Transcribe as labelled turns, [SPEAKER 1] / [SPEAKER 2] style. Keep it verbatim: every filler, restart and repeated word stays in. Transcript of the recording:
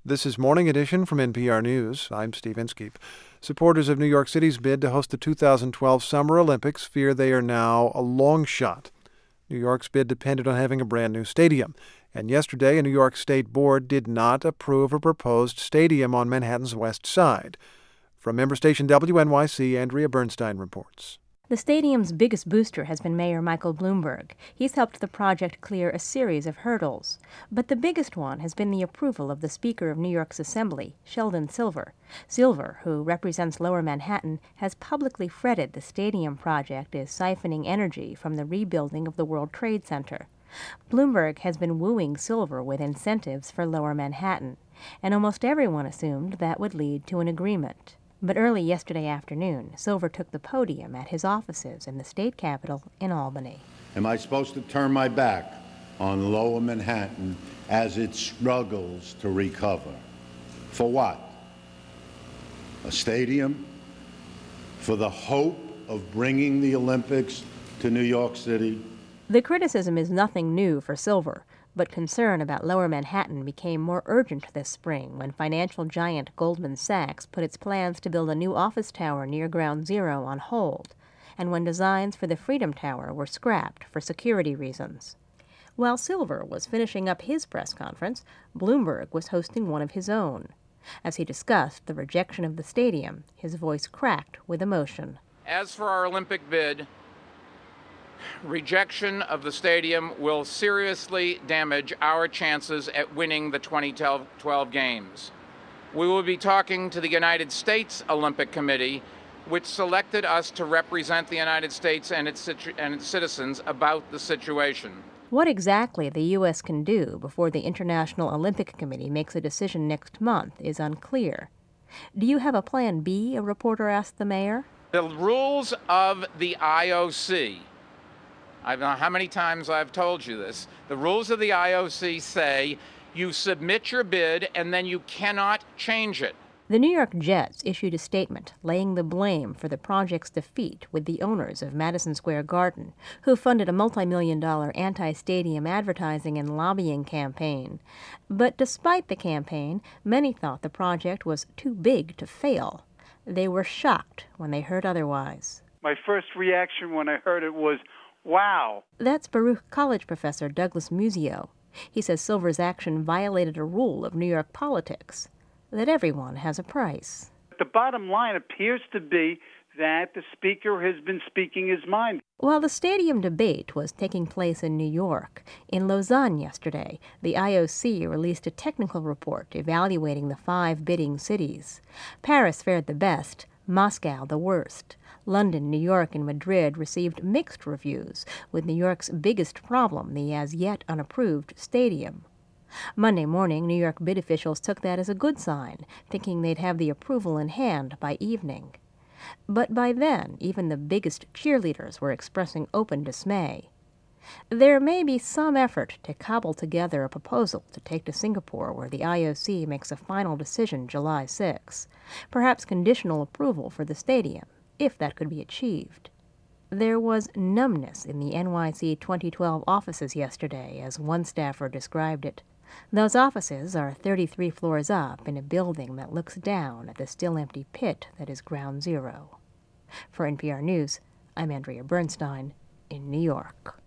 [SPEAKER 1] This is Morning Edition from N P R News. I'm Steve Inskeep. Supporters of New York City's bid to host the two thousand twelve Summer Olympics fear they are now a long shot. New York's bid depended on having a brand new stadium, and yesterday a New York State board did not approve a proposed stadium on Manhattan's west side. From member station W N Y C, Andrea Bernstein reports.
[SPEAKER 2] The stadium's biggest booster has been Mayor Michael Bloomberg. He's helped the project clear a series of hurdles. But the biggest one has been the approval of the Speaker of New York's Assembly, Sheldon Silver. Silver, who represents Lower Manhattan, has publicly fretted the stadium project is siphoning energy from the rebuilding of the World Trade Center. Bloomberg has been wooing Silver with incentives for Lower Manhattan, and almost everyone assumed that would lead to an agreement. But early yesterday afternoon, Silver took the podium at his offices in the state capitol in Albany.
[SPEAKER 3] Am I supposed to turn my back on Lower Manhattan as it struggles to recover? For what? A stadium? For the hope of bringing the Olympics to New York City?
[SPEAKER 2] The criticism is nothing new for Silver, but concern about Lower Manhattan became more urgent this spring when financial giant Goldman Sachs put its plans to build a new office tower near Ground Zero on hold, and when designs for the Freedom Tower were scrapped for security reasons. While Silver was finishing up his press conference, Bloomberg was hosting one of his own. As he discussed the rejection of the stadium, his voice cracked with emotion.
[SPEAKER 4] As for our Olympic bid, rejection of the stadium will seriously damage our chances at winning the twenty twelve Games. We will be talking to the United States Olympic Committee, which selected us to represent the United States and its, situ- and its citizens about the situation.
[SPEAKER 2] What exactly the U S can do before the International Olympic Committee makes a decision next month is unclear. Do you have a plan B? A reporter asked the mayor.
[SPEAKER 4] The rules of the I O C, I don't know how many times I've told you this. The rules of the I O C say you submit your bid and then you cannot change it.
[SPEAKER 2] The New York Jets issued a statement laying the blame for the project's defeat with the owners of Madison Square Garden, who funded a multi-million dollar anti-stadium advertising and lobbying campaign. But despite the campaign, many thought the project was too big to fail. They were shocked when they heard otherwise.
[SPEAKER 5] My first reaction when I heard it was, wow.
[SPEAKER 2] That's Baruch College professor Douglas Musio. He says Silver's action violated a rule of New York politics, that everyone has a price.
[SPEAKER 5] The bottom line appears to be that the speaker has been speaking his mind.
[SPEAKER 2] While the stadium debate was taking place in New York, in Lausanne yesterday, the I O C released a technical report evaluating the five bidding cities. Paris fared the best, Moscow the worst. London, New York, and Madrid received mixed reviews, with New York's biggest problem the as-yet unapproved stadium. Monday morning, New York bid officials took that as a good sign, thinking they'd have the approval in hand by evening. But by then, even the biggest cheerleaders were expressing open dismay. There may be some effort to cobble together a proposal to take to Singapore, where the I O C makes a final decision July sixth, perhaps conditional approval for the stadium, if that could be achieved. There was numbness in the N Y C twenty twelve offices yesterday, as one staffer described it. Those offices are thirty-three floors up in a building that looks down at the still-empty pit that is Ground Zero. For N P R News, I'm Andrea Bernstein in New York.